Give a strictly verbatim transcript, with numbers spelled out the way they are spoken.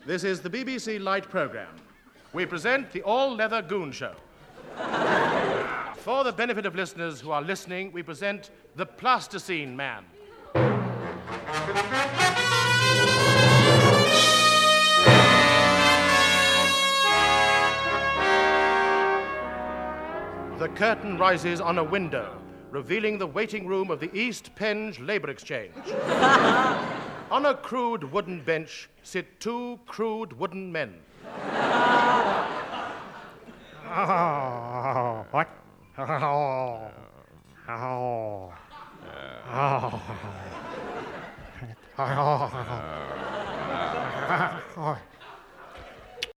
This is the B B C Light programme. We present the All-Leather Goon Show. For the benefit of listeners who are listening, we present the Plasticine Man. The curtain rises on a window, revealing the waiting room of the East Penge Labour Exchange. On a crude wooden bench sit two crude wooden men. Oh.